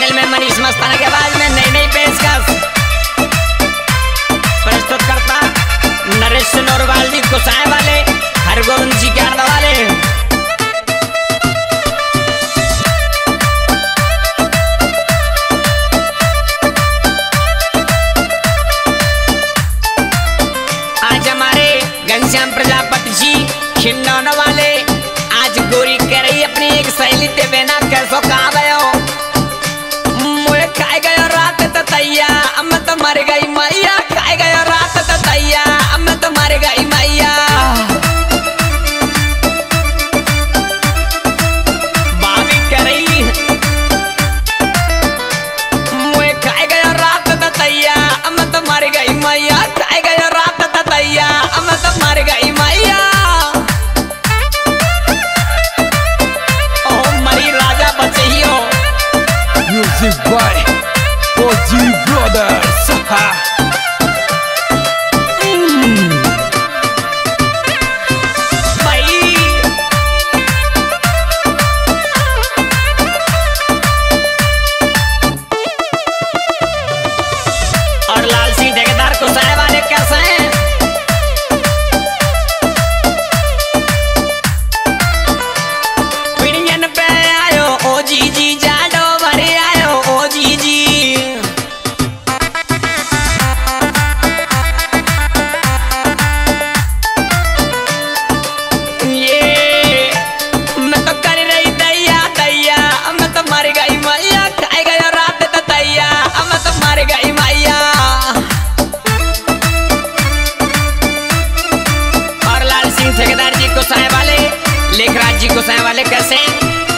Channel में मनीष मस्ताना के आवाज में नई नई पेशकश प्रस्तुत करता नरेश नोरवाल जी गोसाई वाले हरगोविंद जी के आड़दा वाले। आज हमारे घनश्याम प्रजापति जी खिंडौना वाले आज गोरी कह रही अपनी एक सहेली ते बिना कैसो कहा गयो मुझे खाए गयो रात तैया अब मैं तो मर गई मैया खाए गयो रात तैया अब मैं तो मर गई मैया। भाभी कह रही मुझे खाए गयो रात तैया अब मैं तो मर गई मैया खाए गयो रात तैया अब मैं तो मर गई मैया। Music by OG Brothers. और लाल सिंह ठेकेदार को साहे वाले कैसे हैं? पिड़ियन पे आयो ओ जी जी जाडो भरे आयो ओ जी जी। ये मैं तो कर रही दैया दैया अब मैं तो मर गई मैया खाए गया रात दैया अब मैं तो मर गई मैया। और लाल सिंह ठेकेदार जी को साहे वाले लेखराज जी को साहे वाले कैसे